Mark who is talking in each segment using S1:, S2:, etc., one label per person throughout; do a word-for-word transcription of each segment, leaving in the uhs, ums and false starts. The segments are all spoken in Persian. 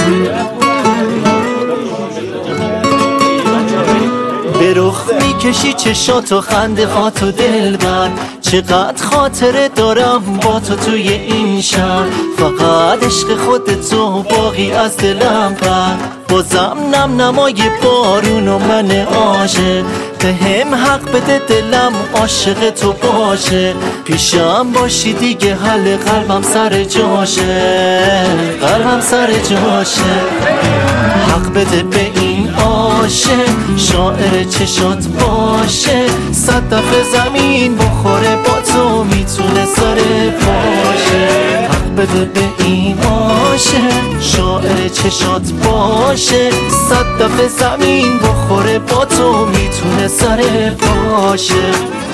S1: به رخ میکشی چشاتو خنده هاتو دل بر، چقدر خاطره دارم با تو توی این شهر، فقط عشق خودتو باقی از دلم بر. بازم نم نمای بارون و من عاشق، به هم حق بده دلم عاشق تو باشه، پیشم باشی دیگه حل قلبم سر جاشه، قلبم سر جاشه. حق بده به این عاشق شاعر چشات باشه، صد دفعه زمین بخوره با تو میتونه سر باشه. حق بده به این عاشق شاعر چشات باشه، صد دفعه زمین بخوره با تو میتونه سر باشه.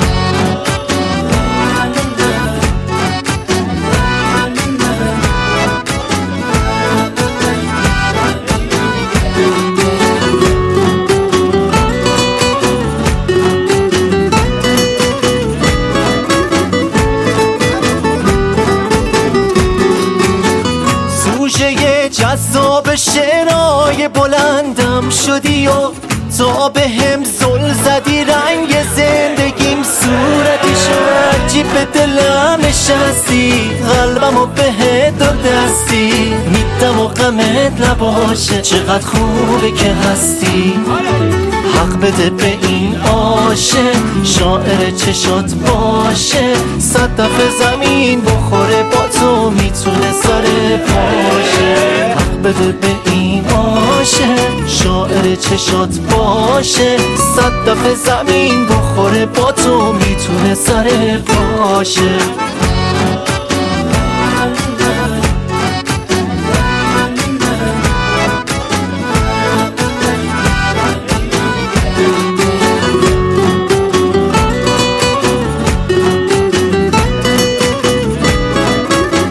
S1: جذاب شعرهای بلندم شدی و تا به هم زل زدی، رنگ زندگیم صورتی شد عجیب به دلم نشستی، قلبمو بهت دستی میدم و غمت نباشه، چقدر خوبه که هستی. حق بده به این عاشق شاعر چشات باشه، صد دفعه زمین بخوره با تو میتونه سر باشه. حق بده به این عاشق شاعر چشات باشه، صد دفعه زمین بخوره با تو میتونه سر باشه.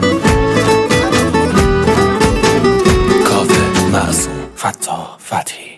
S2: فتا فتحی